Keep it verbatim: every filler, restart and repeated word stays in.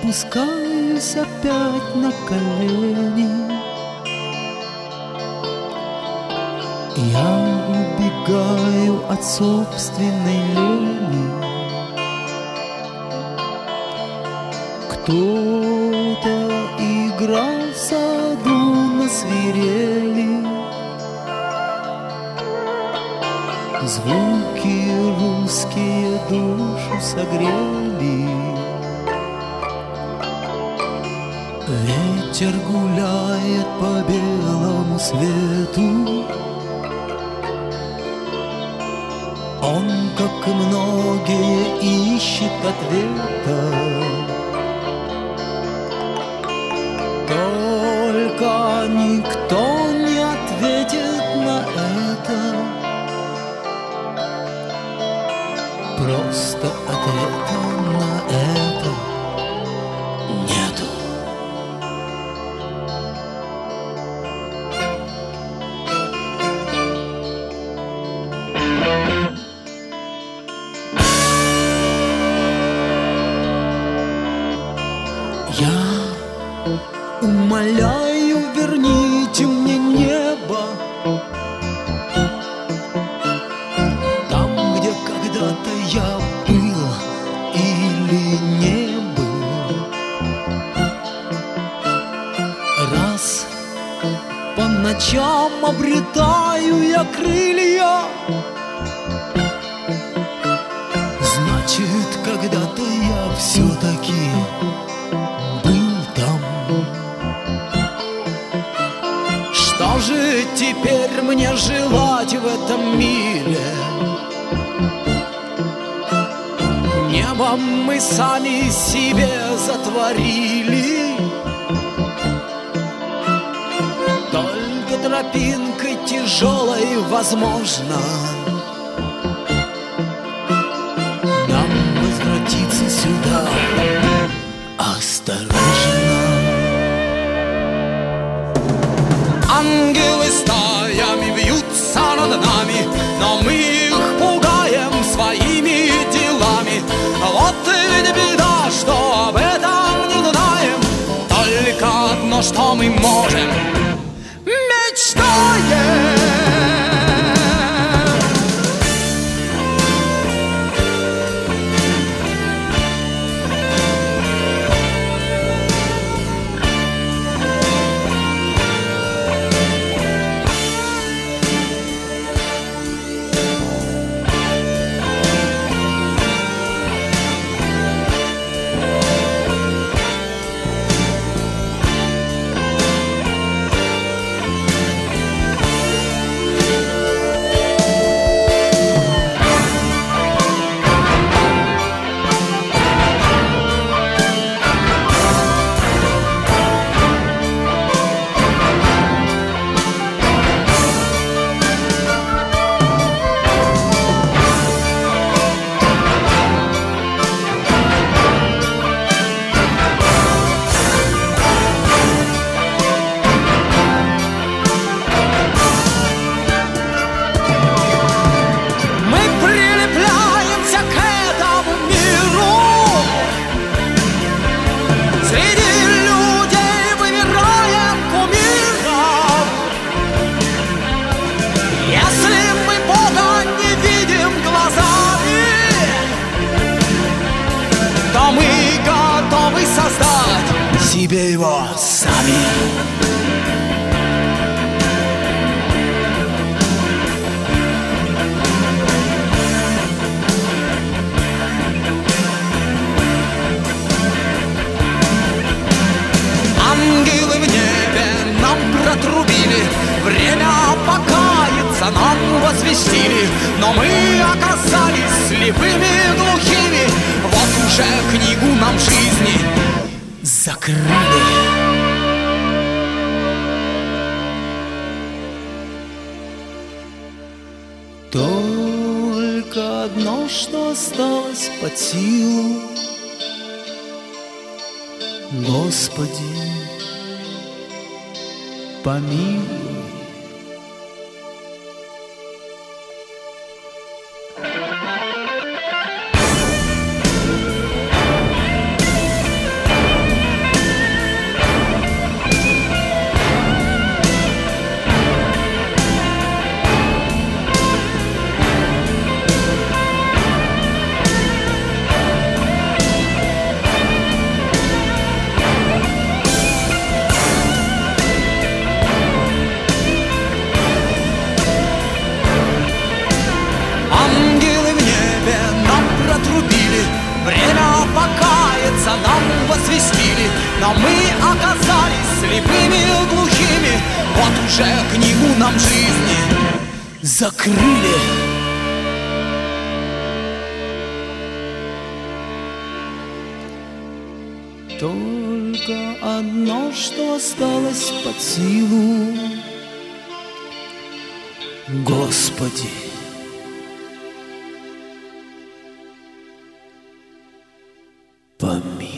опускаюсь опять на колени. Я убегаю от собственной лени. Кто-то играл в саду на свирели. Звуки русские душу согрели. Ветер гуляет по белому свету. Он, как и многие, ищет ответа. Только никто не ответит на это. Просто ответа на это нету. Я умоляю, верните мне небо. Там, где когда-то я был или не был. Раз по ночам обретаю я крылья, значит, когда-то я все-таки был там. Что же теперь мне желать в этом мире? Небо мы сами себе затворили. Только тропинкой тяжелой, возможно, нам возвратиться сюда. Осторожно. Ангелы стаями вьются над нами, но мы их пугаем своими делами. Вот ведь беда, что об этом не знаем. Только одно, что мы можем, мечтаем. Себе его сами. Ангелы в небе нам протрубили, время покаяться нам возвестили, но мы оказались слепыми, глухими. Вот уже книгу нам жизни закрыли. Только одно, что осталось под силу. Господи, помилуй. но мы оказались слепыми и глухими. Вот уже книгу нам жизни закрыли. Только одно, что осталось под силу, Господи, помилуй.